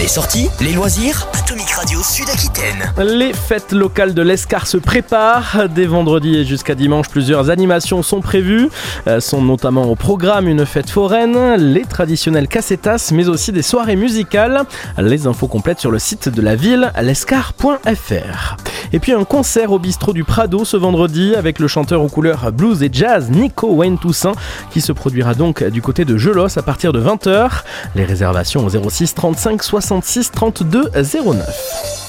Les sorties, les loisirs, Atomic Radio Sud-Aquitaine. Les fêtes locales de l'Escar se préparent. Dès vendredi et jusqu'à dimanche, plusieurs animations sont prévues. Sont notamment au programme une fête foraine, les traditionnelles cassetas, mais aussi des soirées musicales. Les infos complètes sur le site de la ville, lescar.fr. Et puis un concert au bistrot du Prado ce vendredi avec le chanteur aux couleurs blues et jazz Nico Wayne Toussaint qui se produira donc du côté de Gelos à partir de 20h. Les réservations au 06 35 66 32 09.